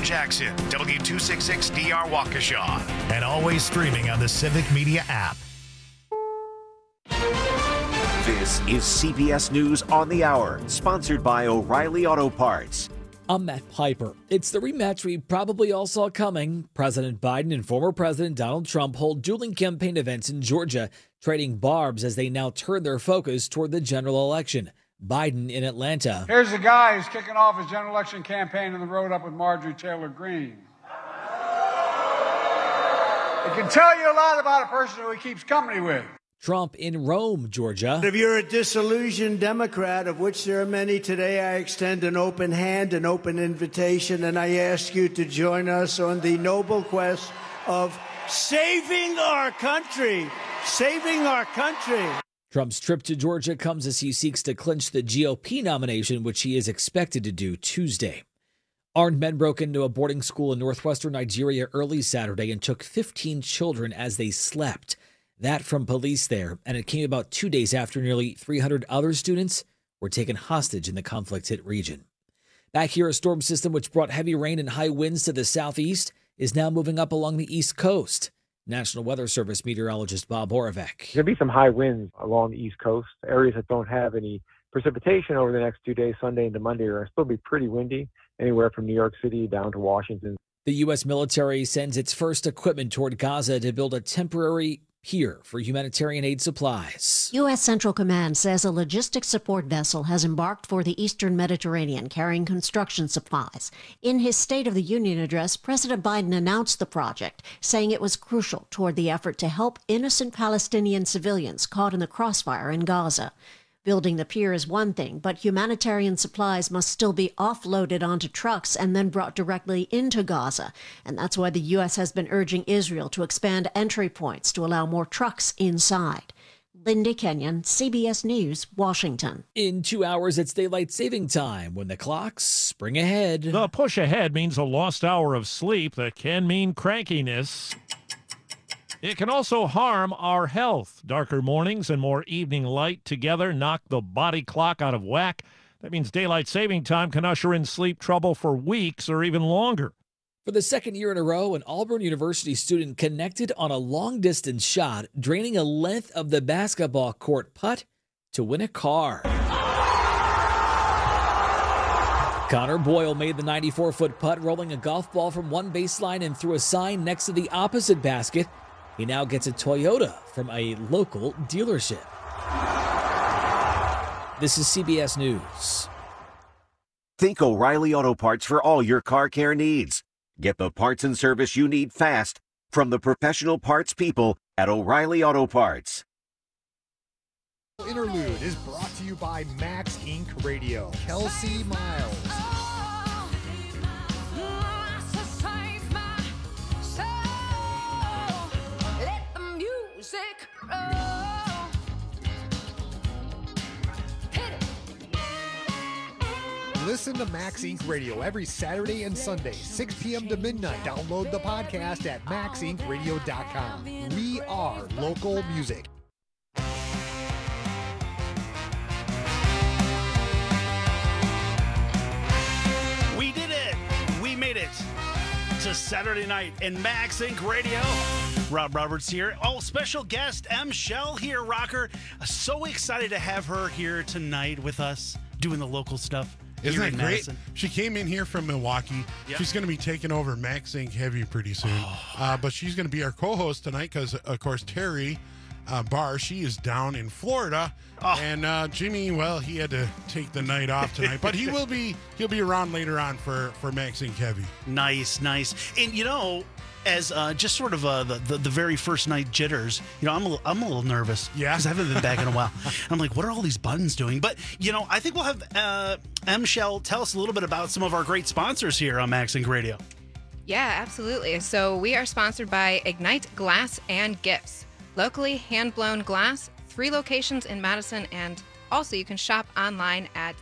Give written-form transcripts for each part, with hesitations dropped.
Jackson, W266DR Waukesha, and always streaming on the Civic Media app. This is CBS News on the Hour, sponsored by O'Reilly Auto Parts. I'm Matt Piper. It's the rematch we probably all saw coming. President Biden and former President Donald Trump hold dueling campaign events in Georgia, trading barbs as they now turn their focus toward the general election. Biden in Atlanta. Here's the guy who's kicking off his general election campaign on the road up with Marjorie Taylor Greene. It can tell you a lot about a person who he keeps company with. Trump in Rome, Georgia. If you're a disillusioned Democrat, of which there are many today, I extend an open hand, an open invitation, and I ask you to join us on the noble quest of saving our country. Saving our country. Trump's trip to Georgia comes as he seeks to clinch the GOP nomination, which he is expected to do Tuesday. Armed men broke into a boarding school in northwestern Nigeria early Saturday and took 15 children as they slept. That from police there, and it came about 2 days after nearly 300 other students were taken hostage in the conflict-hit region. Back here, a storm system which brought heavy rain and high winds to the southeast is now moving up along the east coast. National Weather Service meteorologist Bob Horovec. There's going to be some high winds along the east coast. Areas that don't have any precipitation over the next 2 days, Sunday into Monday, are still be pretty windy, anywhere from New York City down to Washington. The U.S. military sends its first equipment toward Gaza to build a temporary pier for humanitarian aid supplies. U.S. Central Command says a logistics support vessel has embarked for the eastern Mediterranean carrying construction supplies. In his State of the Union address, President Biden announced the project, saying it was crucial toward the effort to help innocent Palestinian civilians caught in the crossfire in Gaza. Building the pier is one thing, but humanitarian supplies must still be offloaded onto trucks and then brought directly into Gaza. And that's why the U.S. has been urging Israel to expand entry points to allow more trucks inside. Linda Kenyon, CBS News, Washington. In 2 hours, it's daylight saving time when the clocks spring ahead. The push ahead means a lost hour of sleep that can mean crankiness. It can also harm our health. Darker mornings and more evening light together knock the body clock out of whack. That means daylight saving time can usher in sleep trouble for weeks or even longer. For the second year in a row, an Auburn University student connected on a long-distance shot, draining a length of the basketball court putt to win a car. Connor Boyle made the 94-foot putt, rolling a golf ball from one baseline and through a sign next to the opposite basket. He now gets a Toyota from a local dealership. This is CBS News. Think O'Reilly Auto Parts for all your car care needs. Get the parts and service you need fast from the professional parts people at O'Reilly Auto Parts. Interlude is brought to you by Max Inc. Radio. Kelsey Miles. Listen to Max Inc. Radio every Saturday and Sunday, 6 p.m. to midnight. Download the podcast at maxincradio.com. We are local music. We did it. We made it to Saturday night in Max Inc. Radio. Rob Roberts here. Oh, special guest, M. Shell here, rocker. So excited to have her here tonight with us doing the local stuff. Isn't that great? Madison. She came in here from Milwaukee. Yep. She's going to be taking over Max Inc. Heavy pretty soon. But she's going to be our co-host tonight because, of course, Terry Barr, she is down in Florida. And Jimmy, well, he had to take the night off tonight. But he'll be around later on for Max Inc. Heavy. Nice. And, you know, as just sort of the very first night jitters, you know, I'm a little nervous. Yeah. Because I haven't been back in a while. I'm like, what are all these buttons doing? But, you know, I think we'll have M. Shell tell us a little bit about some of our great sponsors here on Max Inc. Radio. Yeah, absolutely. So we are sponsored by Ignite Glass and Gifts. Locally hand-blown glass, 3 locations in Madison, and also you can shop online at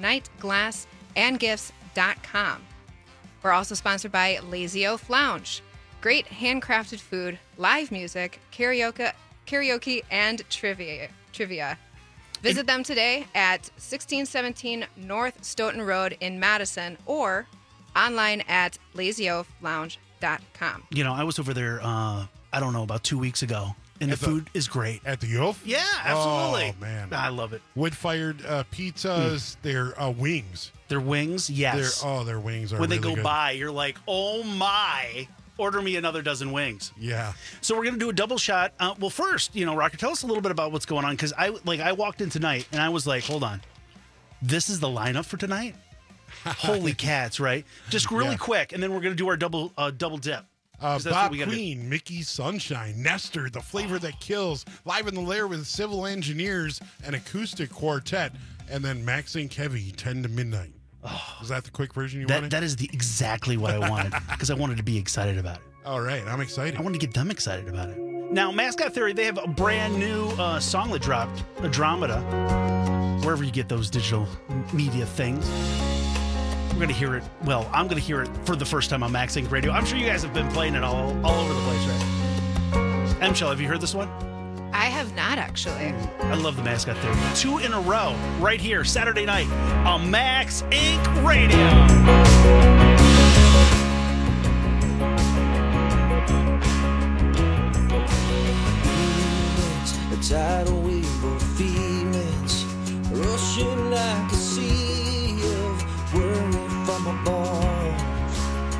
igniteglassandgifts.com. We're also sponsored by Lazy Oaf Lounge. Great handcrafted food, live music, karaoke, and trivia. Visit them today at 1617 North Stoughton Road in Madison or online at lazyoflounge.com. You know, I was over there, I don't know, about 2 weeks ago, and the food is great. At the Yof? Yeah, absolutely. Oh, man. I love it. Wood-fired pizzas, their wings. Their wings, yes. Their wings are when really they go good. by, you're like, oh my, order me another dozen wings. Yeah. So we're going to do a double shot. Well, first, Rocker, tell us a little bit about what's going on, because I walked in tonight, and I was like, hold on. This is the lineup for tonight? Holy cats, right? Just really quick, and then we're going to do our double dip. Bob Queen, Mickey Sunshine, Nestor, The Flavor That Kills, Live in the Lair with Civil Engineers, an acoustic quartet, and then Max Inc. Heavy, 10 to midnight. Oh, is that the quick version you wanted? That is exactly what I wanted, because I wanted to be excited about it. All right, I'm excited. I wanted to get them excited about it. Now, Mascot Theory, they have a brand new song that dropped, Andromeda, wherever you get those digital media things. We're going to hear it. Well, I'm going to hear it for the first time on Max Inc. Radio. I'm sure you guys have been playing it all over the place, right? M-Shell, have you heard this one? I have not, actually. I love the Mascot Theory. 2 in a row, right here, Saturday night on Max Inc. Radio. A tidal wave of feelings rushing like a sea of worry from my bones.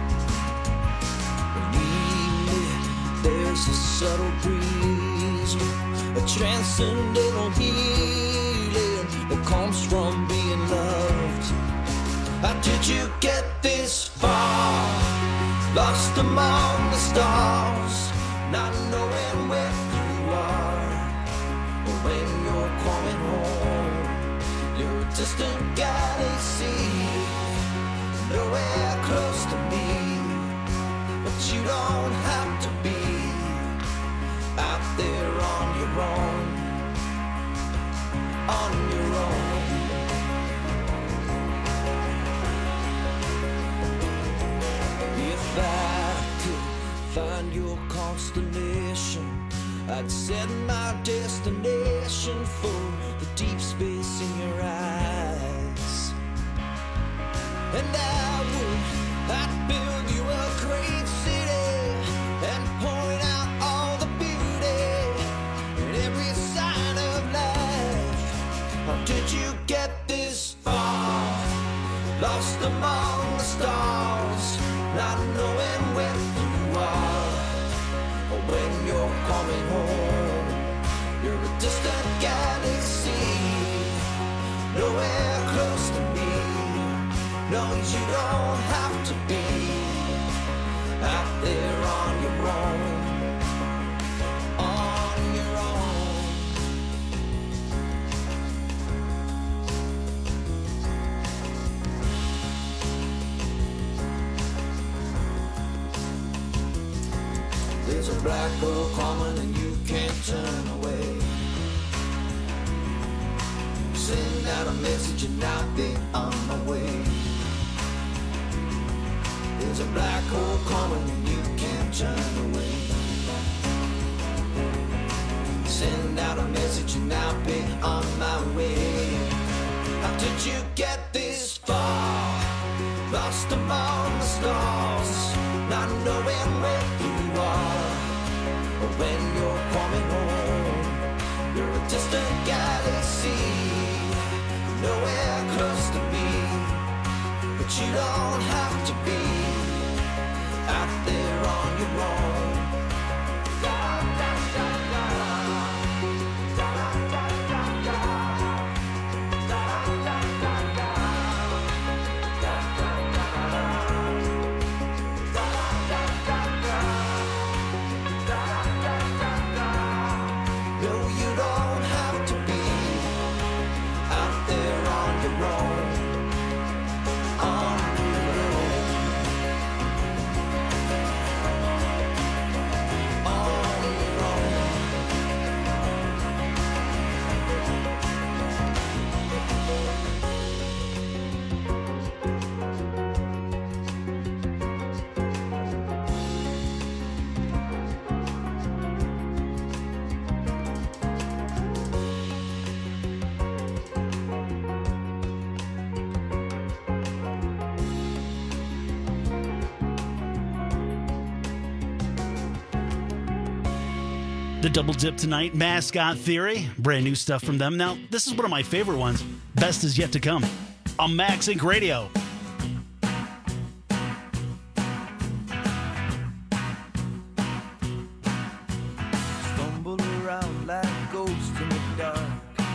Believe me, there's a subtle breeze, a transcendental healing that comes from being loved. How did you get this far? Lost among the stars, not knowing where you are. When you're coming home, you're a distant galaxy, nowhere close to me. But you don't have to be out there on your own, on your own. If I could find your constellation, I'd set my destination for the deep space in your eyes. And I'd build you a great city and point out all the beauty and every sign of life. How did you get this far? Lost among the stars, not knowing where you are. When you're coming home, you're a distant galaxy, nowhere close to me. No, you don't have to be out there on your own, on your own. There's a black hole coming and you can't turn away. Send out a message and I'll be on my way. There's a black hole coming and you can't turn away. Send out a message and I'll be on my way. How did you get this far? Lost among the stars, not knowing where you are. When you're coming home, you're a distant galaxy, nowhere close to me. But you don't have to be out there on your own. Da, da, da, da. Da, da, da, da. Da, da, da, da. Da, da, da, da. Da, da, da, da. No, you don't have to be out there on your own, on your The Double Dip tonight, Mascot Theory, brand new stuff from them. Now, this is one of my favorite ones. Best is yet to come on Max Inc. Radio. Stumble around like ghosts in the dark.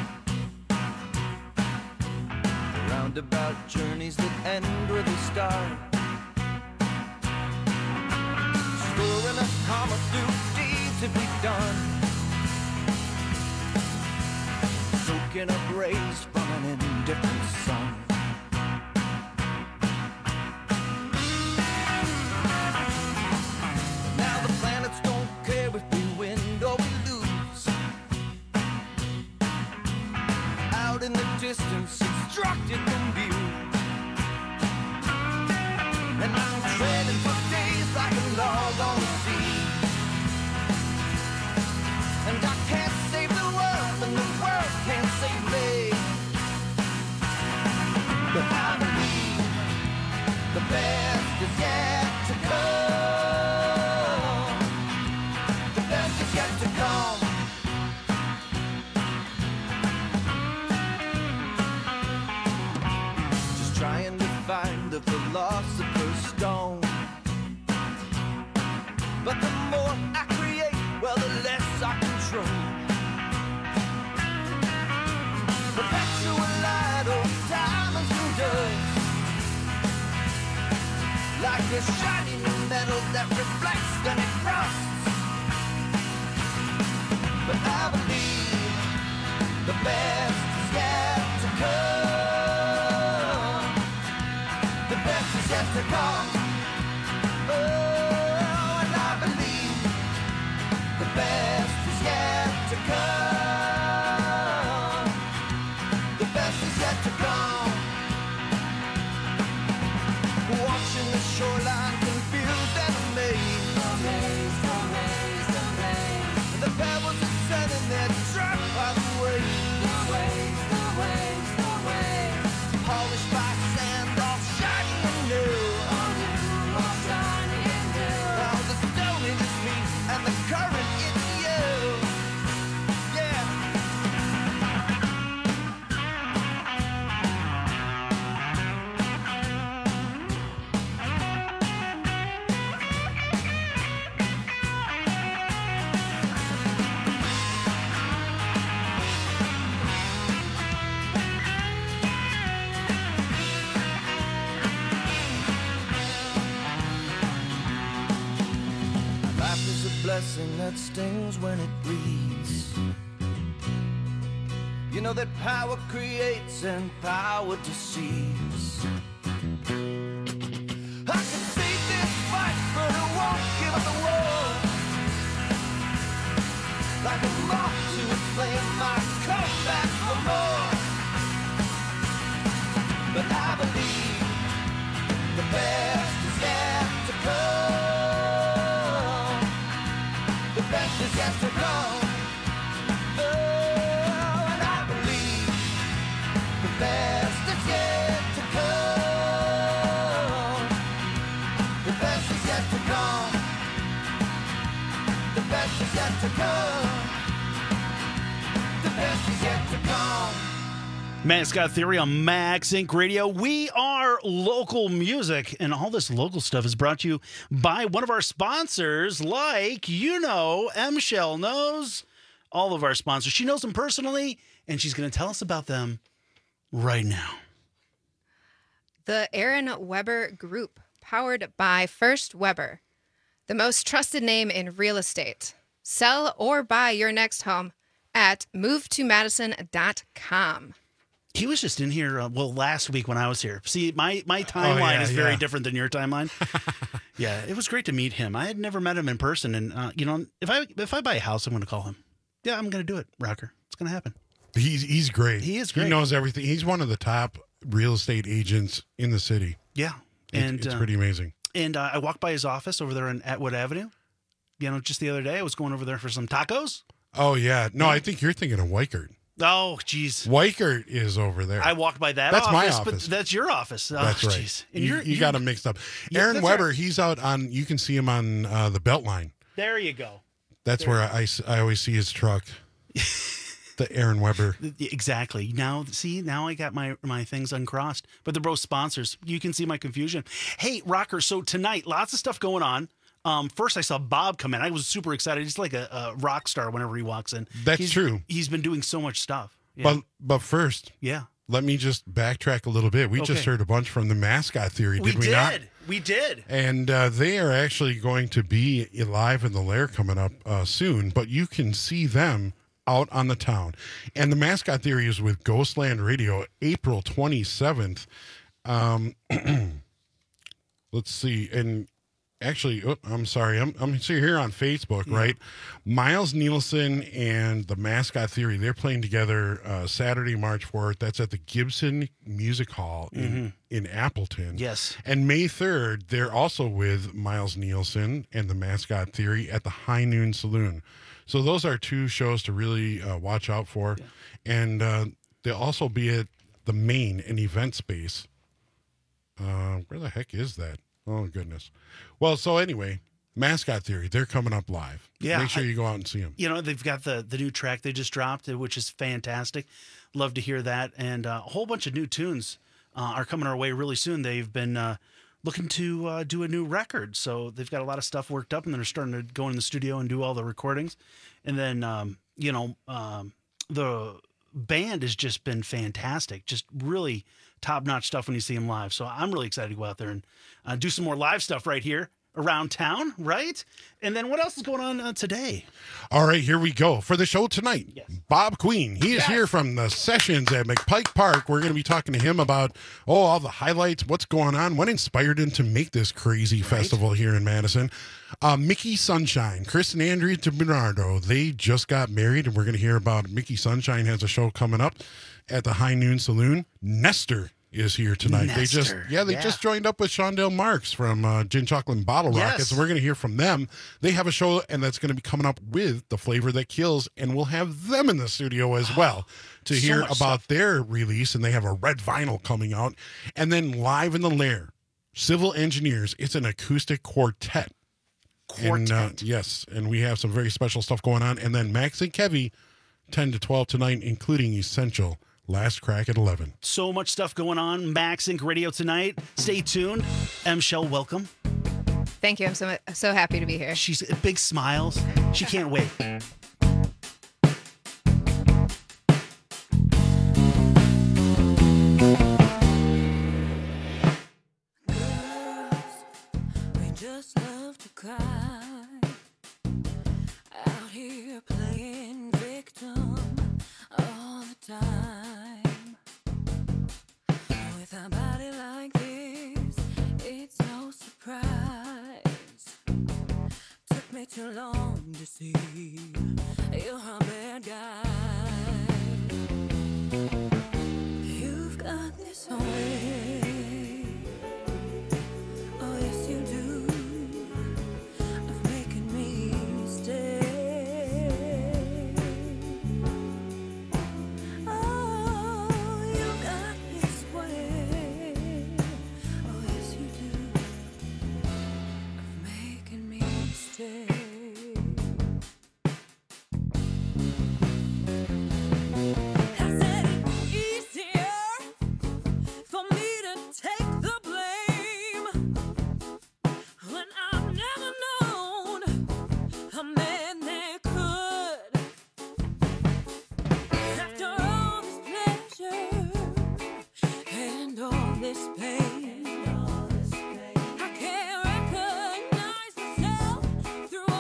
Roundabout journeys that end with a start. Storing a karma through deeds that we've done. Soaking up rays from an indifferent sun. Now the planets don't care if we win or we lose. Out in the distance, obstructed from view. And I'm treading for days like a log on the sea. And I can't save the world, and the world can't save me. But I believe the best is yet to come. The best is yet to come. Just trying to find the philosopher's stone. But the more I create, well, the less I control. Perpetual light of diamonds and dust, like a shiny new metal that reflects when it rusts. But I believe the best is yet to come. The best is yet to come. Oh, and I believe the best is yet to come. The best is yet to come. Watching the shoreline confused and amazed. Amazed, amazed, amazed. The pebbles are sending their track by the waves. The waves, the waves, the waves. Polished by sand, all shiny and new. All new, all shiny and new. Now the stone is me and the current is you. Yeah. Life is a blessing that stings when it bleeds. You know that power creates and power deceives. I can see this fight, but I won't give up the war. Like a moth to a flame, I come back for more. But I believe the best is yet to come. The best is yet to come. Oh, and I believe the best is yet to come. The best is yet to come. The best is yet to come. The best is yet to come. Mascot Theory on Max Inc. Radio. We are local music, and all this local stuff is brought to you by one of our sponsors, like, you know, M. Shell knows all of our sponsors. She knows them personally, and she's going to tell us about them right now. The Aaron Weber Group, powered by First Weber, the most trusted name in real estate. Sell or buy your next home at movetomadison.com. He was just in here, last week when I was here. See, my timeline is very different than your timeline. Yeah, it was great to meet him. I had never met him in person, and if I buy a house, I'm going to call him. Yeah, I'm going to do it, Rocker. It's going to happen. He's great. He is great. He knows everything. He's one of the top real estate agents in the city. Yeah, and it's pretty amazing. And I walked by his office over there on Atwood Avenue. Just the other day, I was going over there for some tacos. Oh yeah, no, I think you're thinking of Weichert. Oh, geez. Weichert is over there. I walked by that That's office, my office. but that's your office. Oh, that's right. Geez. And you got them mixed up. Aaron Weber, he's out on, you can see him on the Beltline. There you go. That's where I always see his truck. The Aaron Weber. Exactly. Now I got my things uncrossed. But they're both sponsors. You can see my confusion. Hey, Rocker, so tonight, lots of stuff going on. First, I saw Bob come in. I was super excited. He's like a rock star whenever he walks in. That's true. He's been doing so much stuff. Yeah. But first, let me just backtrack a little bit. We just heard a bunch from the Mascot Theory, did we not? We did. And they are actually going to be live in the Lair coming up soon, but you can see them out on the town. And the Mascot Theory is with Ghostland Radio, April 27th. Let's see. And actually, I'm sorry. I'm here on Facebook, right? Miles Nielsen and the Mascot Theory, they're playing together Saturday, March 4th. That's at the Gibson Music Hall in Appleton. Yes. And May 3rd, they're also with Miles Nielsen and the Mascot Theory at the High Noon Saloon. So those are two shows to really watch out for. Yeah. And they'll also be at the Main and Event Space. Where the heck is that? Oh, goodness. Well, so anyway, Mascot Theory, they're coming up live. Yeah. Make sure you go out and see them. You know, they've got the new track they just dropped, which is fantastic. Love to hear that. And a whole bunch of new tunes are coming our way really soon. They've been looking to do a new record. So they've got a lot of stuff worked up, and they're starting to go in the studio and do all the recordings. And then, the band has just been fantastic. Just really top-notch stuff when you see them live. So I'm really excited to go out there and do some more live stuff right here around town, right? And then what else is going on today? All right, here we go. For the show tonight, Bob Queen. He is here from the Sessions at McPike Park. We're going to be talking to him about, all the highlights, what's going on, what inspired him to make this crazy festival here in Madison. Mickey Sunshine, Chris and Andrea DiBernardo, they just got married, and we're going to hear about Mickey Sunshine has a show coming up at the High Noon Saloon. Nestor is here tonight. Nestor. They just joined up with Shondell Marks from Gin Chocolate and Bottle Rockets, and we're going to hear from them. They have a show, and that's going to be coming up with The Flavor That Kills, and we'll have them in the studio as well to hear about their release, and they have a red vinyl coming out. And then live in the Lair, Civil Engineers. It's an acoustic quartet. And, yes, and we have some very special stuff going on. And then Max and Kevy, 10 to 12 tonight, including Essential. Last crack at 11. So much stuff going on. Max Inc. Radio tonight. Stay tuned. M. Shell, welcome. Thank you. I'm so happy to be here. She's big smiles. She can't wait. We just love to cry. Out here playing victim all the time. With a body like this, it's no surprise. Took me too long to see you're a bad guy. You've got this way, oh yes you do, of making me stay. Through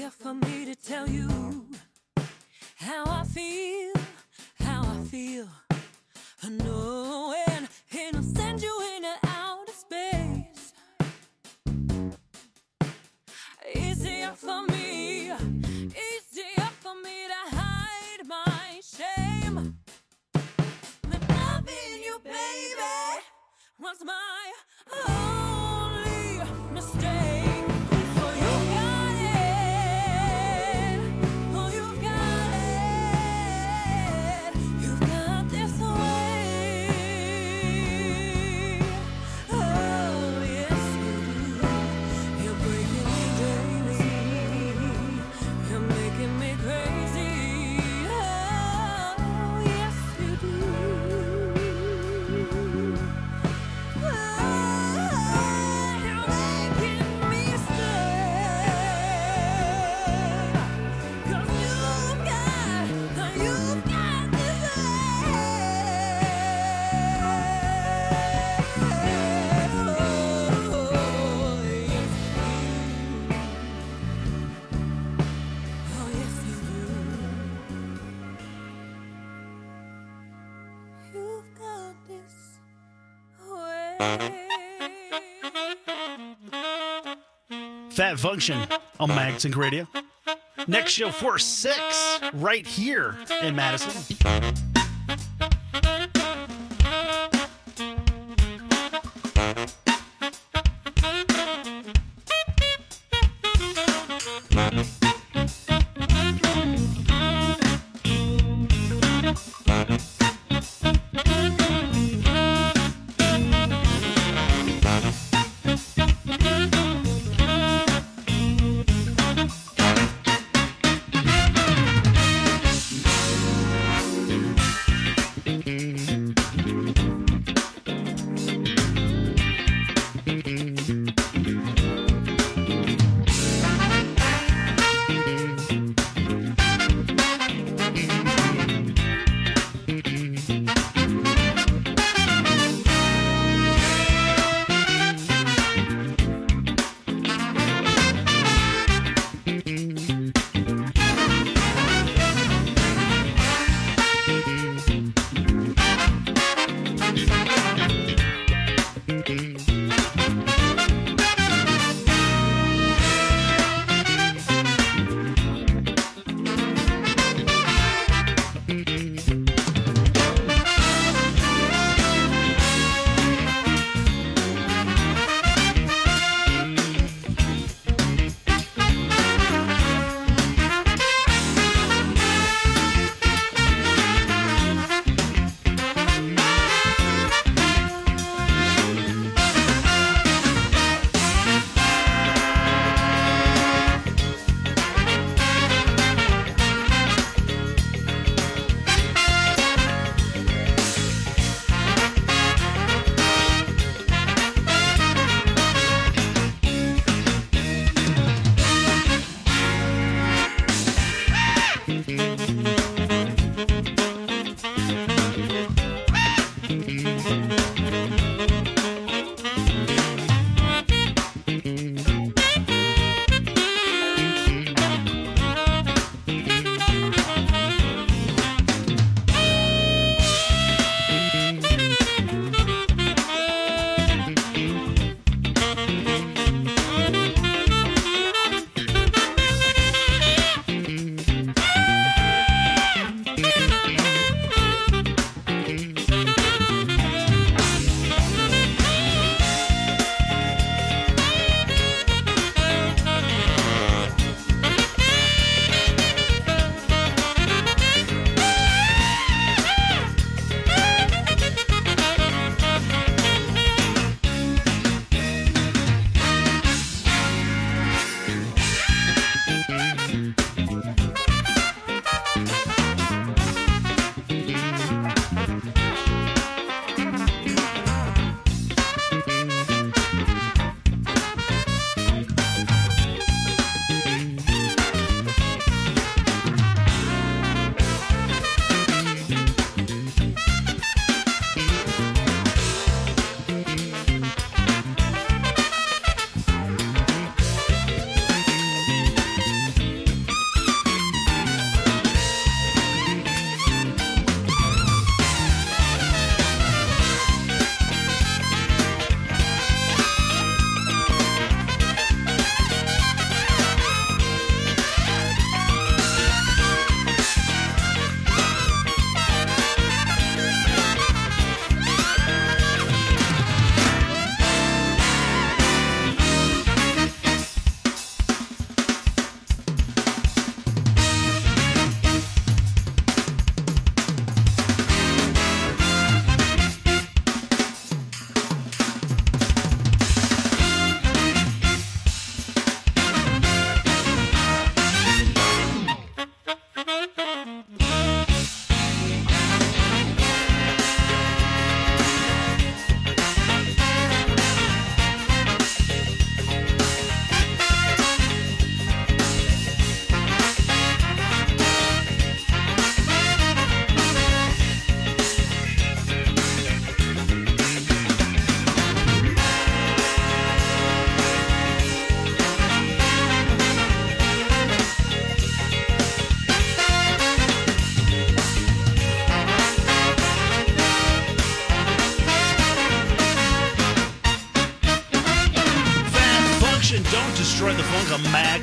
easier for me to tell you how I feel, knowing it'll send you into outer space. Easier for me to hide my shame. That loving you, baby, was my only mistake. Oh, you got it. Oh, you got it. You've got this way. Oh, yes, you do. You're breaking me daily. You're making me crazy. Oh, yes, you do. Fat Function on Magsink Radio. Next show 4-6 right here in Madison.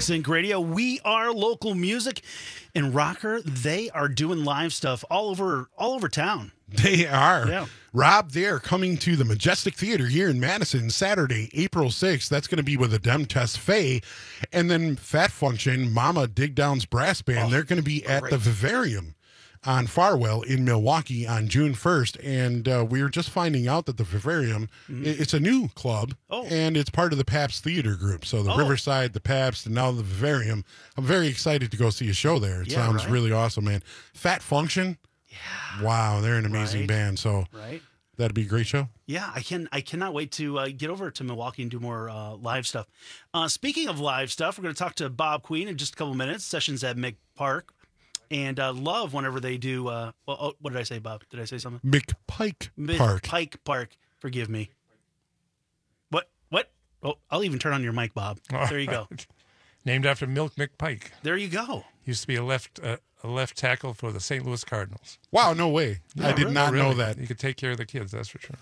MaxInc Radio. We are local music. And Rocker, they are doing live stuff all over town. They are. Yeah. Rob, they are coming to the Majestic Theater here in Madison Saturday, April 6th. That's going to be with the Dem Test Faye. And then Fat Function, Mama Dig Down's brass band, they're going to be at the Vivarium on Farwell in Milwaukee on June 1st. And we were just finding out that the Vivarium, it's a new club, and it's part of the Pabst Theater Group. So the Riverside, the Pabst, and now the Vivarium. I'm very excited to go see a show there. It sounds really awesome, man. Fat Function. Yeah. Wow, they're an amazing band. So that'd be a great show. Yeah, I cannot wait to get over to Milwaukee and do more live stuff. Speaking of live stuff, we're going to talk to Bob Queen in just a couple minutes. Sessions at Mick Park. And love whenever they do. What did I say, Bob? Did I say something? McPike Park. McPike Park. Forgive me. What? Oh, I'll even turn on your mic, Bob. There you go. Named after Milk McPike. There you go. Used to be a left tackle for the St. Louis Cardinals. Wow, no way. Yeah, I did not know that. You could take care of the kids, that's for sure.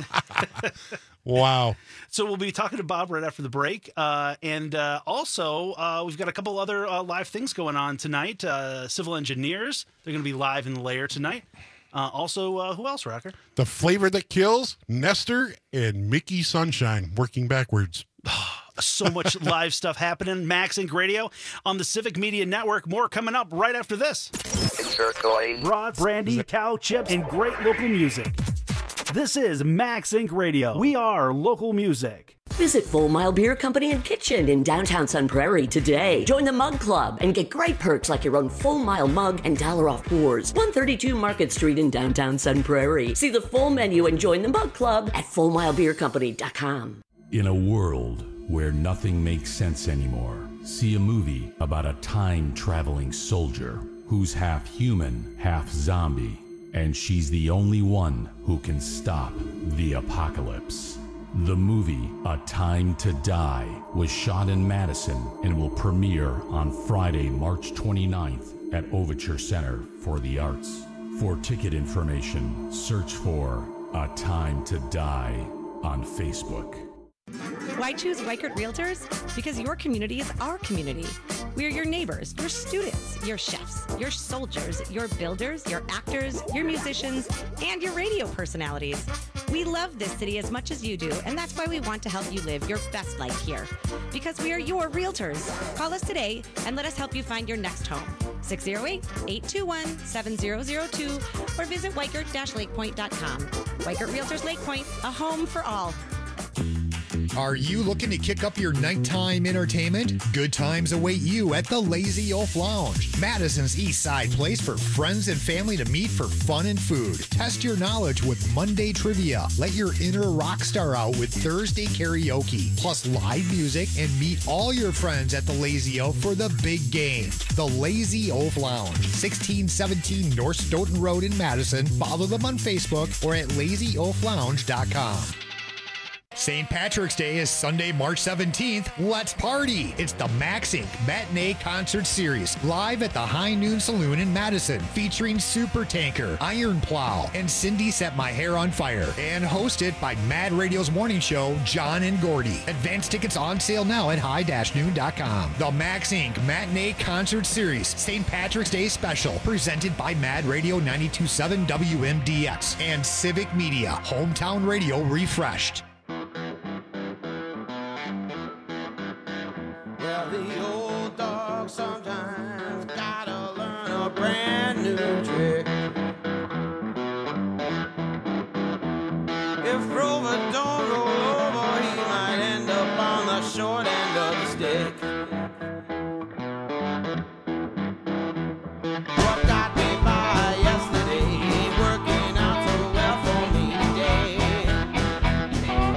Wow. So we'll be talking to Bob right after the break. And also, we've got a couple other live things going on tonight. Civil Engineers, they're going to be live in the Lair tonight. Also, who else, Rocker? The Flavor That Kills, Nestor, and Mickey Sunshine, working backwards. So much live stuff happening. MaxInc Radio on the Civic Media Network. More coming up right after this. Brats, brandy, cow chips, and great local music. This is MaxInc Radio. We are local music. Visit Full Mile Beer Company and Kitchen in downtown Sun Prairie today. Join the Mug Club and get great perks like your own Full Mile mug and $1 off pours. 132 Market Street in downtown Sun Prairie. See the full menu and join the Mug Club at FullMileBeerCompany.com. In a world where nothing makes sense anymore, see a movie about a time-traveling soldier who's half human, half zombie, and she's the only one who can stop the apocalypse. The movie A Time to Die was shot in Madison and will premiere on Friday, March 29th at Overture Center for the Arts. For ticket information, search for A Time to Die on Facebook. Why choose Weichert Realtors? Because your community is our community. We are your neighbors, your students, your chefs, your soldiers, your builders, your actors, your musicians, and your radio personalities. We love this city as much as you do, and that's why we want to help you live your best life here. Because we are your realtors. Call us today and let us help you find your next home. 608-821-7002 or visit Weichert-lakepoint.com. Weichert Realtors Lake Point, a home for all. Are you looking to kick up your nighttime entertainment? Good times await you at the Lazy Oaf Lounge, Madison's East Side place for friends and family to meet for fun and food. Test your knowledge with Monday trivia. Let your inner rock star out with Thursday karaoke, plus live music, and meet all your friends at the Lazy Oaf for the big game. The Lazy Oaf Lounge, 1617 North Stoughton Road in Madison. Follow them on Facebook or at lazyoaflounge.com. St. Patrick's Day is Sunday, March 17th. Let's party! It's the MaxInc Matinee Concert Series, live at the High Noon Saloon in Madison, featuring Super Tanker, Iron Plow, and Cindy Set My Hair on Fire, and hosted by Mad Radio's morning show, John and Gordy. Advance tickets on sale now at high-noon.com. The MaxInc Matinee Concert Series, St. Patrick's Day Special, presented by Mad Radio 92.7 WMDX and Civic Media, Hometown Radio refreshed. Well, the old dog sometimes gotta learn a brand new trick. If Rover don't roll over, he might end up on the short end of the stick. What got me by yesterday ain't working out so well for me today.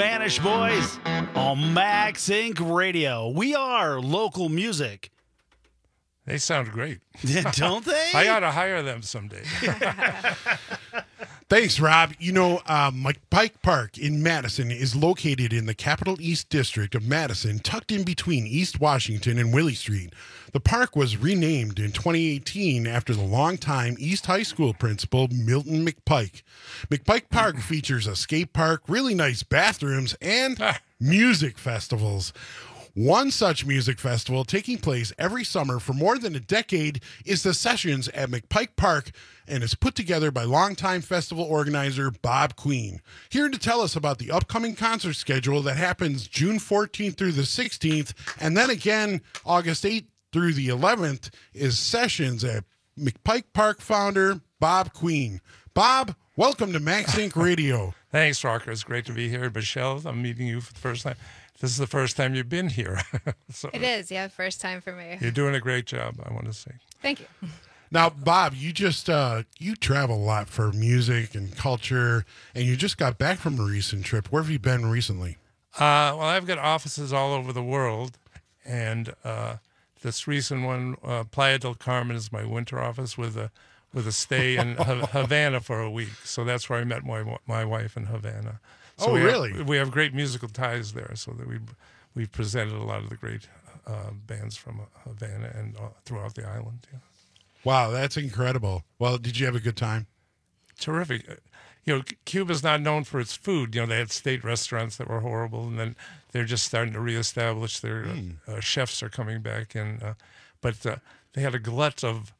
Manish Boys on Max Inc. Radio. We are local music. They sound great. Don't they? I ought to hire them someday. Thanks, Rob. You know, McPike Park in Madison is located in the Capital East District of Madison, tucked in between East Washington and Willie Street. The park was renamed in 2018 after the longtime East High School principal, Milton McPike. McPike Park features a skate park, really nice bathrooms, and music festivals. One such music festival taking place every summer for more than a decade is the Sessions at McPike Park, and is put together by longtime festival organizer Bob Queen. Here to tell us about the upcoming concert schedule that happens June 14th through the 16th, and then again August 8th through the 11th, is Sessions at McPike Park founder Bob Queen. Bob, welcome to Max Inc. Radio. Thanks, Rocker. It's great to be here. Michelle, I'm meeting you for the first time. This is the first time you've been here. So It is, yeah, first time for me. you're doing a great job, I want to say. Thank you. Now, Bob, you just you travel a lot for music and culture, and you just got back from a recent trip. Where have you been recently? Well, I've got offices all over the world, and this recent one, Playa del Carmen, is my winter office with a stay in Havana for a week. So that's where I met my wife in Havana. So we have great musical ties there, so that we've presented a lot of the great bands from Havana and throughout the island. Yeah. Wow, that's incredible. Well, did you have a good time? Terrific. You know, Cuba's not known for its food. You know, they had state restaurants that were horrible, and then they're just starting to reestablish their chefs are coming back, and but they had a glut of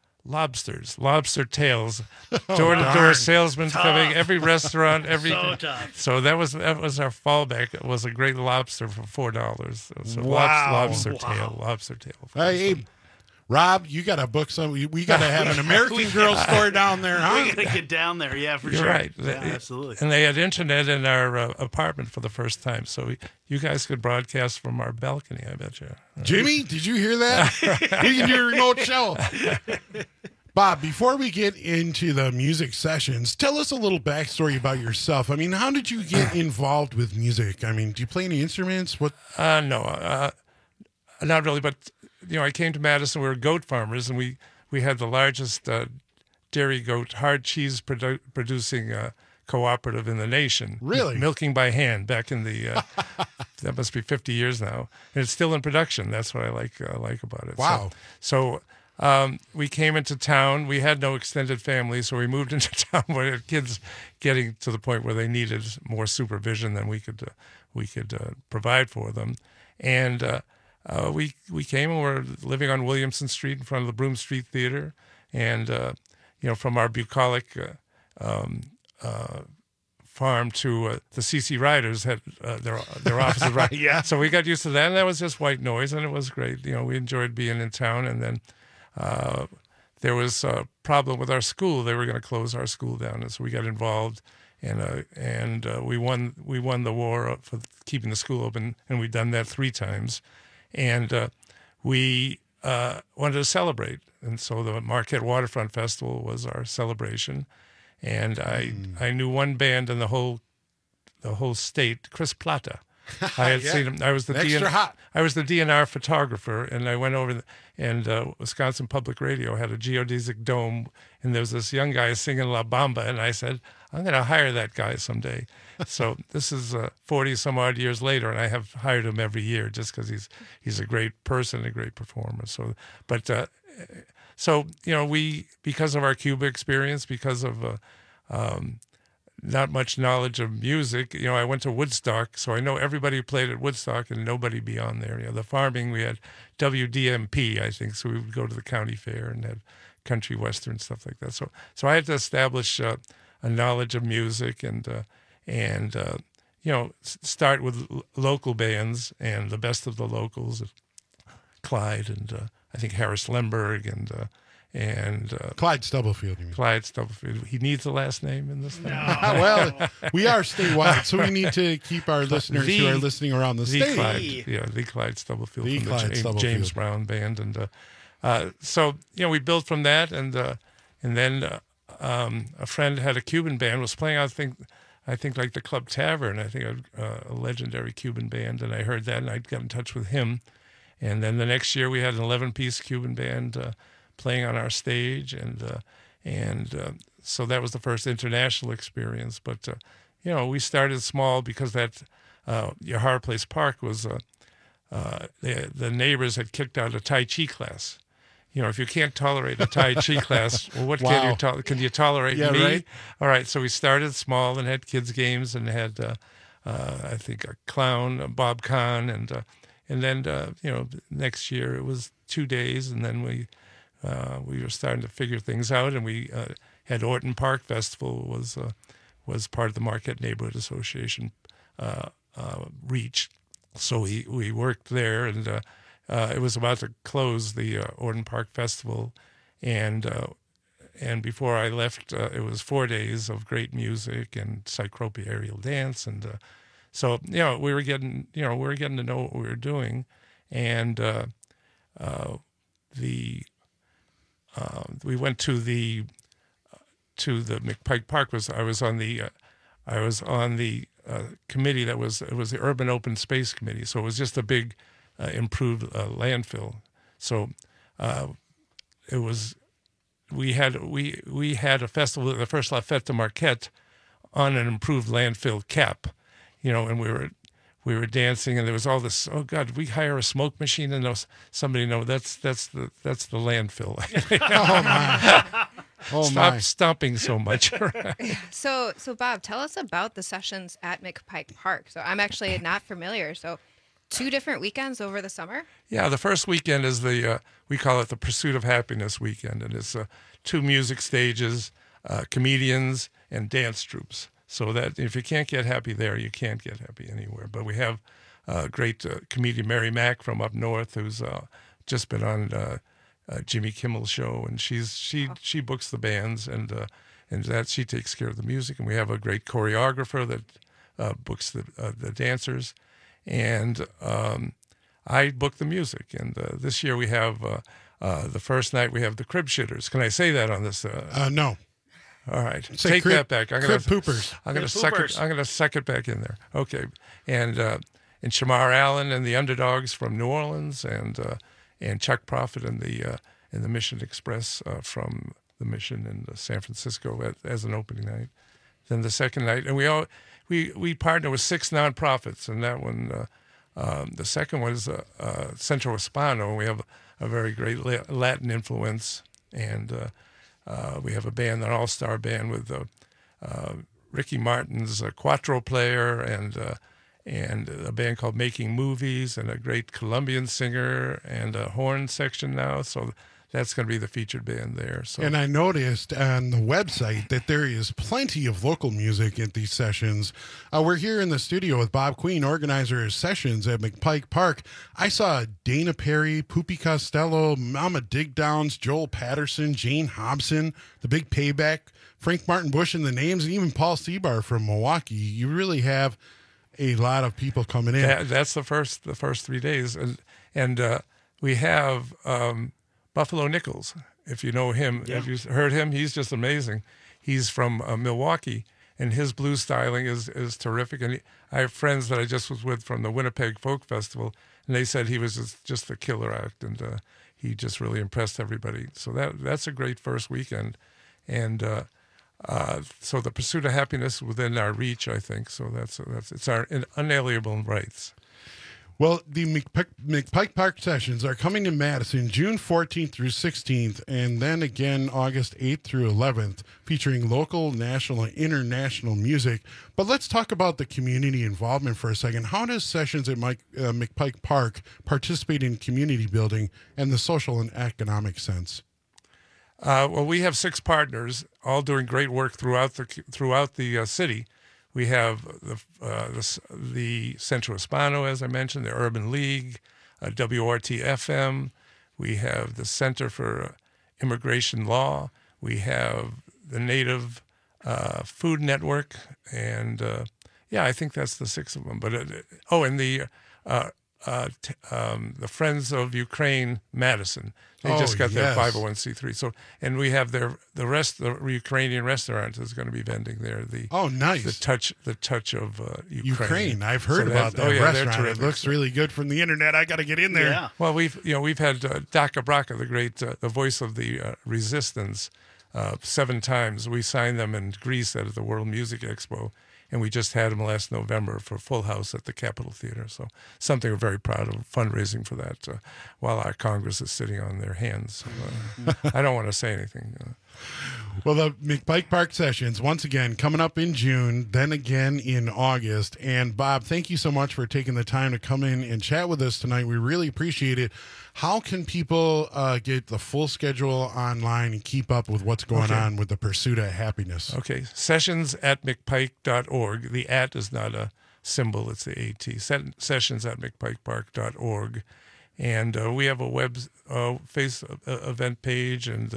lobster tails, door-to-door salesmen coming, every restaurant, everything. So that was our fallback. It was a great lobster for $4. So Wow. lobster tail. Hey, Rob, you got to book some. We got to have an American Girl store down there, huh? We got to get down there, yeah, for You're sure. right. Yeah, absolutely. And they had internet in our apartment for the first time, so you guys could broadcast from our balcony, I bet you. Jimmy, did you hear that? You can do a remote show. Bob, before we get into the music sessions, tell us a little backstory about yourself. I mean, how did you get involved with music? I mean, do you play any instruments? What? No, not really. But you know, I came to Madison. We were goat farmers, and we had the largest dairy goat hard cheese producing cooperative in the nation. Really? Milking by hand back in the that must be 50 years now, and it's still in production. That's what I like about it. Wow. So we came into town. We had no extended family, so we moved into town where kids getting to the point where they needed more supervision than we could provide for them, and we came and we're living on Williamson Street in front of the Broome Street Theater, and you know, from our bucolic farm to the CC Riders had their offices right. Yeah. So we got used to that, and that was just white noise, and it was great. You know, we enjoyed being in town, and then there was a problem with our school. They were going to close our school down, and so we got involved, and we won the war for keeping the school open, and we've done that 3 times, and we wanted to celebrate, and so the Marquette Waterfront Festival was our celebration, and I knew one band in the whole state, Chris Plata. I had seen him. I was the DNR photographer, and I went over, and Wisconsin Public Radio had a geodesic dome, and there was this young guy singing La Bamba, and I said, I'm going to hire that guy someday. So this is 40 some odd years later, and I have hired him every year just because he's a great person, a great performer. So, but so you know, because of our Cuba experience, because of not much knowledge of music. You know, I went to Woodstock, so I know everybody who played at Woodstock and nobody beyond there. You know, the farming, we had WDMP, I think, so we would go to the county fair and have country western stuff like that. So I had to establish a knowledge of music and you know, start with local bands and the best of the locals, Clyde and I think Harris Lemberg and Clyde Stubblefield. You mean? Clyde Stubblefield. He needs a last name in this thing. Well, we are statewide, so we need to keep our listeners who are listening around the state. The Clyde Stubblefield The from Clyde the Stubblefield. James Brown Band, and so you know, we built from that, and then a friend had a Cuban band, was playing, I think, I think like the Club Tavern, I think a legendary Cuban band, and I heard that, and I got in touch with him. And then the next year we had an 11-piece Cuban band playing on our stage, and so that was the first international experience. But we started small because that Yahara Place Park was the neighbors had kicked out a Tai Chi class. If you can't tolerate a Tai Chi class, well, what can you tolerate me? Right. All right, so we started small and had kids games and had I think a clown, Bob Kahn, and then next year it was 2 days, and then we were starting to figure things out, and we had Orton Park Festival was part of the Marquette Neighborhood Association reach, so we worked there, and it was about to close the Orton Park Festival, and before I left, it was 4 days of great music and Cycropia aerial dance, and so we were getting to know what we were doing, and we went to the McPike Park. I was on the committee it was the Urban Open Space Committee, so it was just a big improved landfill. So it was we had a festival, the first La Fête de Marquette, on an improved landfill cap, and we were dancing, and there was all this. Oh God, we hire a smoke machine, and somebody that's the landfill. Oh my! Oh Stop my. stomping so much. So Bob, tell us about the sessions at McPike Park. So I'm actually not familiar. So 2 different weekends over the summer? Yeah, the first weekend is we call it the Pursuit of Happiness weekend, and it's 2 music stages, comedians, and dance troupes. So that if you can't get happy there, you can't get happy anywhere. But we have great comedian Mary Mack from up north, who's just been on Jimmy Kimmel's show, and she books the bands, and that she takes care of the music. And we have a great choreographer that books the dancers, and I book the music. And this year we have the first night we have the Crib Shitters. Can I say that on this? No. All right, Say take that back. Crib Poopers. I'm gonna suck it back in there. Okay, and Shamar Allen and the Underdogs from New Orleans, and Chuck Prophet and the Mission Express from the Mission in San Francisco as an opening night. Then the second night, and we partner with 6 nonprofits, and that one, the second one is Centro Hispano, and we have a very great Latin influence, and we have a band, an all-star band with Ricky Martin's a cuatro player, and a band called Making Movies, and a great Colombian singer, and a horn section now. So that's going to be the featured band there. So. And I noticed on the website that there is plenty of local music at these sessions. We're here in the studio with Bob Queen, organizer of sessions at McPike Park. I saw Dana Perry, Poopy Costello, Mama Digdowns, Joel Patterson, Jane Hobson, The Big Payback, Frank Martin Bush in the names, and even Paul Seabar from Milwaukee. You really have a lot of people coming in. That's the first 3 days, and we have Buffalo Nichols. If you know him, if you've heard him, he's just amazing. He's from Milwaukee, and his blues styling is terrific. And I have friends that I just was with from the Winnipeg Folk Festival, and they said he was just a killer act, and he just really impressed everybody. So that's a great first weekend, and so the Pursuit of Happiness within our reach, I think. So it's our unalienable rights. Well, the McPike Park sessions are coming to Madison June 14th through 16th, and then again August 8th through 11th, featuring local, national, and international music. But let's talk about the community involvement for a second. How does sessions at McPike Park participate in community building and the social and economic sense? Well, we have 6 partners, all doing great work throughout the city. We have the Centro Hispano, as I mentioned, the Urban League, WRT-FM. We have the Center for Immigration Law. We have the Native Food Network, and I think that's the 6 of them. But and the the Friends of Ukraine Madison. They just got their 501c3. So, and we have the Ukrainian restaurant is going to be vending there. Nice. The touch of Ukraine. I've heard about that restaurant. It looks really good from the internet. I got to get in there. Yeah. Well, we've had Daka Braka, the great, the voice of the resistance, 7 times. We signed them in Greece at the World Music Expo. And we just had him last November for Full House at the Capitol Theater. So something we're very proud of, fundraising for that, while our Congress is sitting on their hands. I don't want to say anything. Well, the McPike Park Sessions, once again, coming up in June, then again in August. And Bob, thank you so much for taking the time to come in and chat with us tonight. We really appreciate it. How can people get the full schedule online and keep up with what's going on with the pursuit of happiness? Okay, sessions@mcpike.org. The @ is not a symbol, it's the AT. Sessions@mcpikepark.org. And we have a face event page, and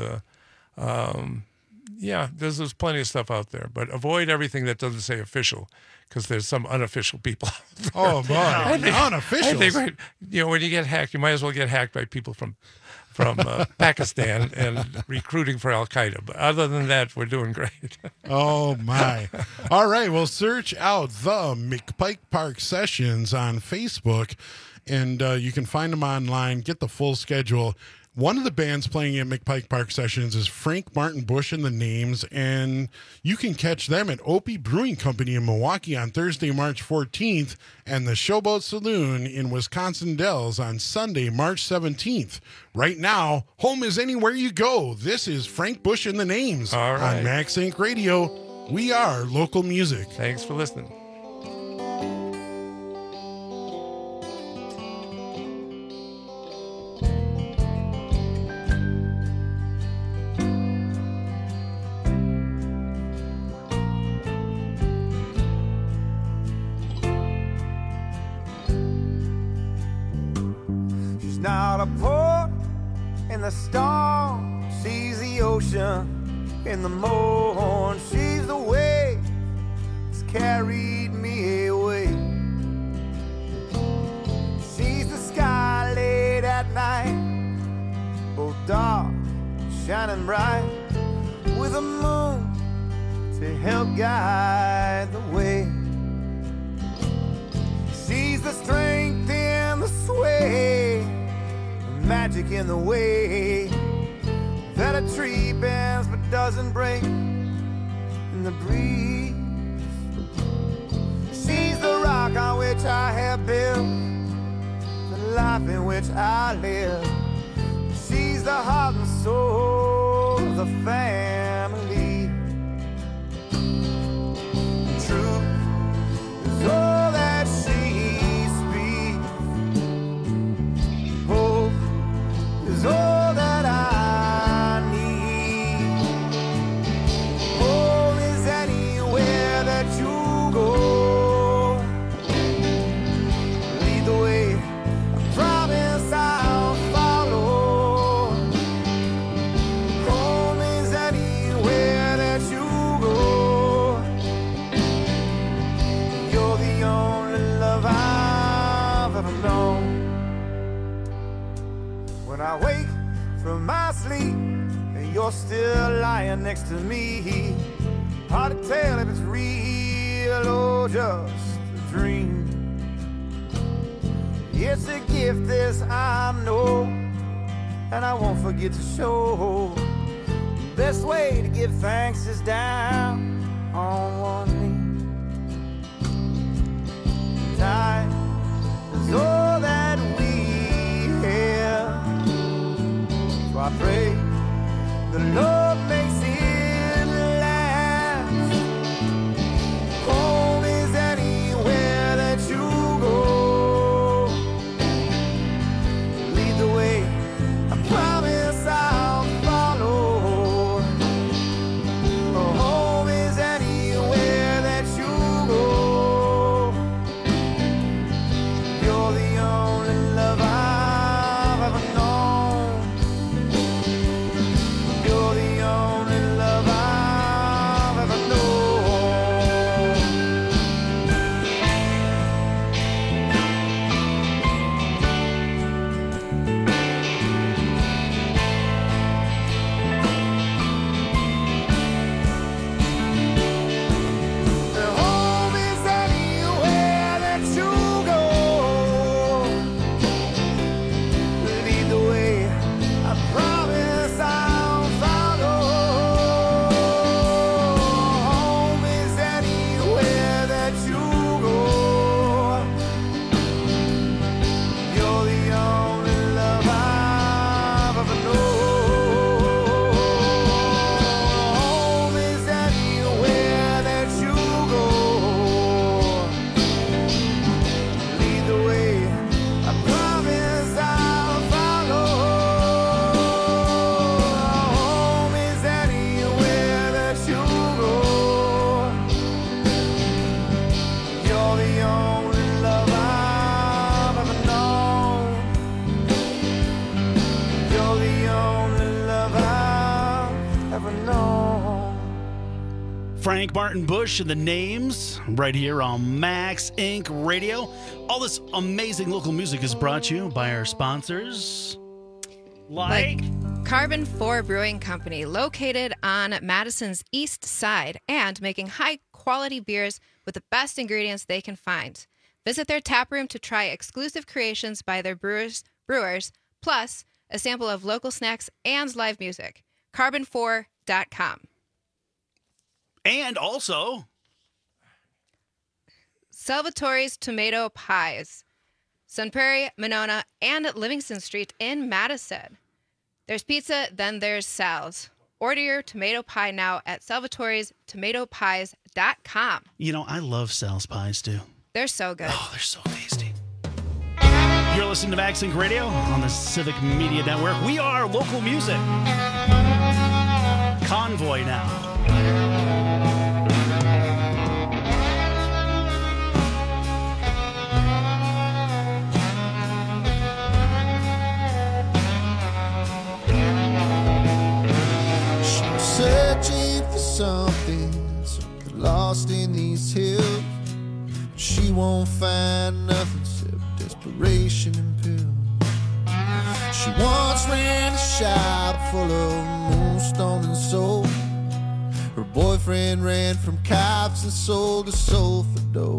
there's plenty of stuff out there. But avoid everything that doesn't say official, because there's some unofficial people. Oh, boy. Unofficials. I think, when you get hacked, you might as well get hacked by people from Pakistan and recruiting for Al-Qaeda. But other than that, we're doing great. Oh, my. All right. Well, search out the McPike Park Sessions on Facebook, and you can find them online. Get the full schedule. One of the bands playing at McPike Park Sessions is Frank Martin Bush and the Names, and you can catch them at Opie Brewing Company in Milwaukee on Thursday, March 14th, and the Showboat Saloon in Wisconsin Dells on Sunday, March 17th. Right now, home is anywhere you go. This is Frank Bush and the Names on Max Inc. Radio. We are local music. Thanks for listening. Not a port in the storm, she's the ocean in the morn. She's the wave that's carried me away. She's the sky late at night, both dark, shining bright, with a moon to help guide the way. She's the strength in the sway, magic in the way that a tree bends but doesn't break in the breeze. She's the rock on which I have built the life in which I live. She's the heart and soul of the family. Truth is all that she speaks. Hope is all that I need. Home is anywhere that you go. Lead the way, I promise I'll follow. Home is anywhere that you go. You're the only love I've ever known. When I wake from my sleep and you're still lying next to me, hard to tell if it's real or just a dream. It's a gift, this I know, and I won't forget to show. Best way to give thanks is down on one knee. Time is all that we have, so I pray the Lord makes it last. Home is anywhere that you go. Lead the way, I promise I'll follow. Home is anywhere that you go. You're the only love I've ever known. You're the only Frank Martin Bush and the Names right here on Max Inc. Radio. All this amazing local music is brought to you by our sponsors. Like Carbon 4 Brewing Company, located on Madison's east side and making high-quality beers with the best ingredients they can find. Visit their tap room to try exclusive creations by their brewers, plus a sample of local snacks and live music. Carbon4.com. And also Salvatore's Tomato Pies, Sun Prairie, Monona, and Livingston Street in Madison. There's pizza, then there's Sal's. Order your tomato pie now at salvatorestomatopies.com. You know, I love Sal's pies too. They're so good. Oh, they're so tasty. You're listening to Max Inc. Radio on the Civic Media Network. We are local music. Convoy now. Searching for something lost in these hills. She won't find nothing except desperation and pills. She once ran a shop full of moonstone and soul. Her boyfriend ran from cops and sold her soul for dope.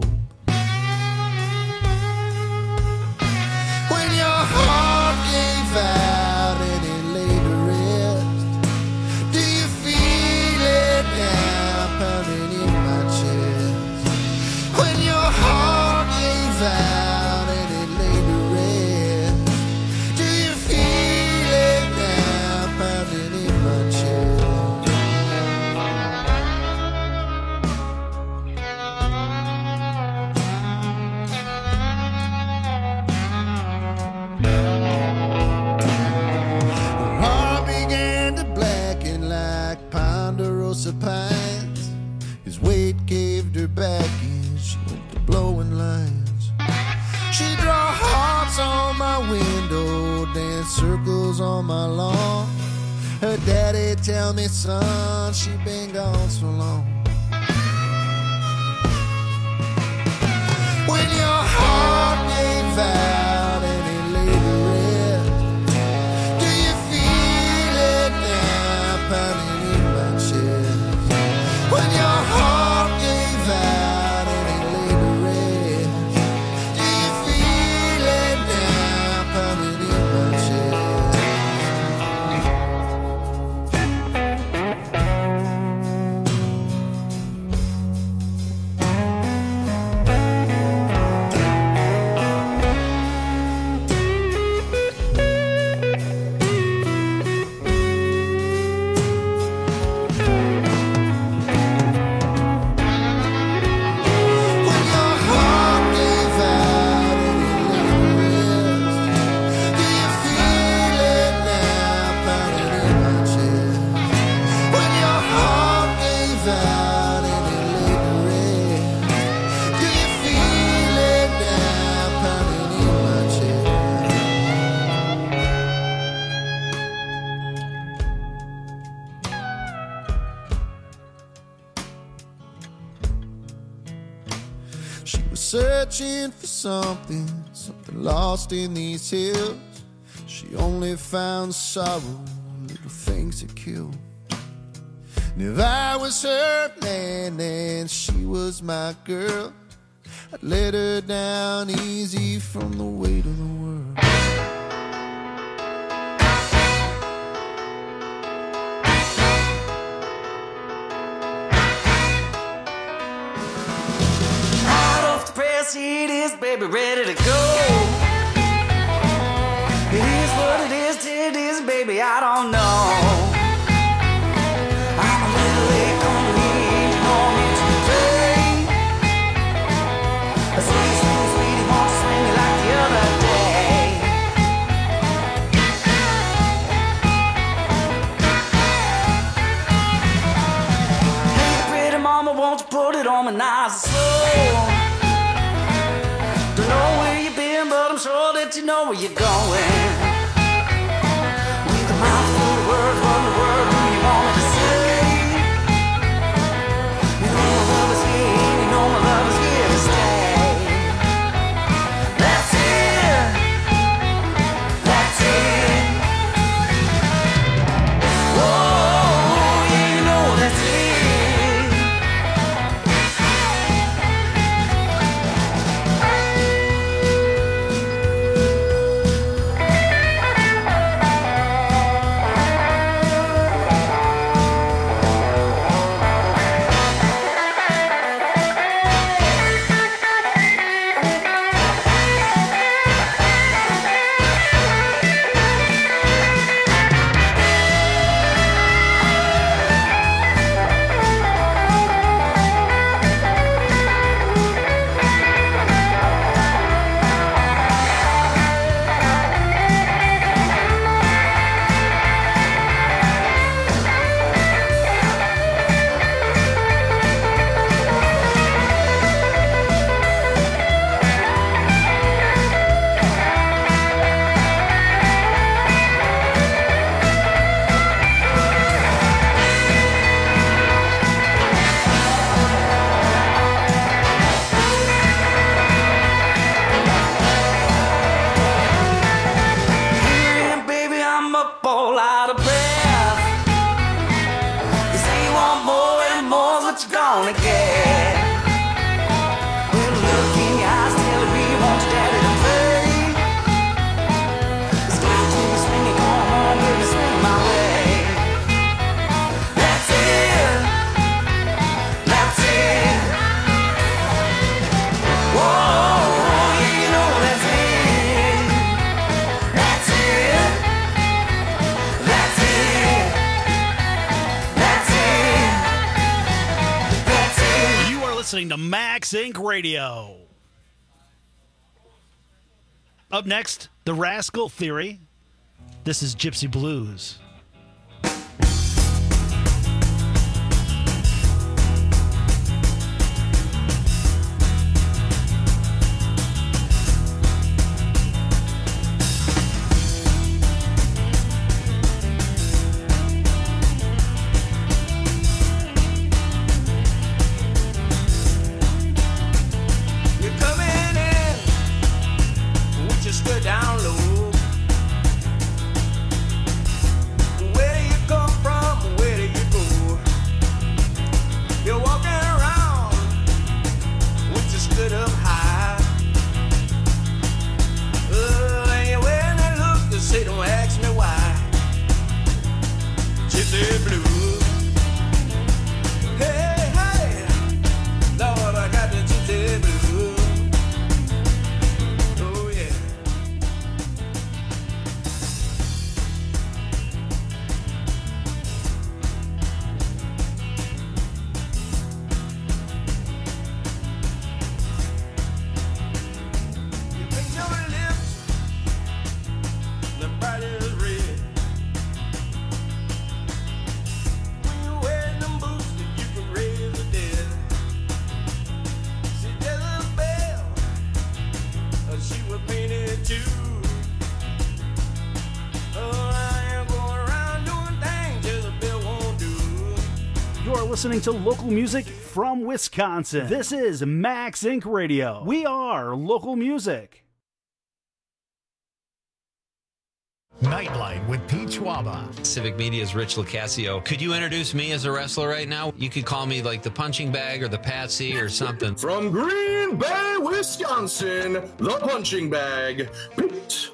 When your heart gave out and it laid to rest, do you feel it now pounding in my chest? When your heart gave out and it laid to rest, do you feel it now pounding in my chest? Her heart began to blacken like Ponderosa pines. His weight gave her back and she went to blowing lines. She draw hearts on my window, dance circles on my lawn. Her daddy tell me, son, she been gone so long. When your heart gave out and it laid to rest, do you feel it now pounding in my chest? When your heart gave out and it laid to rest, do you feel it now pounding in my chest? She was searching for something lost in these hills. She only found sorrow, little things that kill. And if I was her man and she was my girl, I'd let her down easy from the weight of the world. It is, baby, ready to go. It is what it is, baby, I don't know. I'm a little late coming in, you know me to play. I see you swing, sweetie, won't you swing me like the other day? Hey, pretty mama, won't you put it on me nice and slow? Don't know where you've been, but I'm sure that you know where you're going. With a mouth full of words, what in the world do you want me to say? You know listening to Max Inc. Radio. Up next, The Rascal Theory. This is Gypsy Blues. Down low. Where do you come from? Where do you go? You're walking around with your stood up high. And you're wearing that look to say, don't ask me why. Gypsy blues. Hey, hey, Lord, I got the gypsy blues. Listening to local music from Wisconsin. This is Max Inc. Radio. We are local music. Nightlight with Pete Schwaba. Civic Media's Rich Locascio. Could you introduce me as a wrestler right now? You could call me like the punching bag or the patsy or something. From Green Bay, Wisconsin, the punching bag, Pete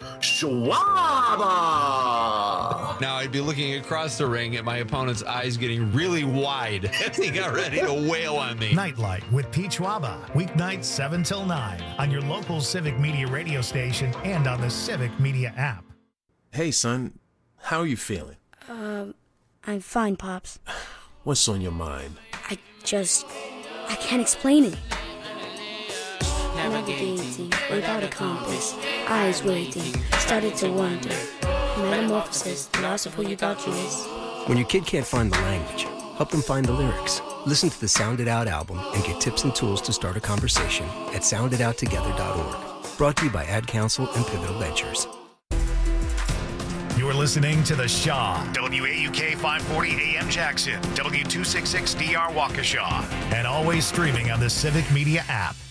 Schwaba. Now I'd be looking across the ring at my opponent's eyes getting really wide as he got ready to wail on me. Nightlight with Pete Schwaba. Weeknights 7 till 9 on your local Civic Media radio station and on the Civic Media app. Hey, son. How are you feeling? I'm fine, Pops. What's on your mind? I can't explain it. Navigating without a compass, eyes waiting, started to wonder. Metamorphosis, the loss of who you thought you was. When your kid can't find the language, help them find the lyrics. Listen to the Sound It Out album and get tips and tools to start a conversation at sounditouttogether.org. Brought to you by Ad Council and Pivotal Ventures. You're listening to The Shaw, WAUK 540 AM Jackson, W266DR Waukesha, and always streaming on the Civic Media app.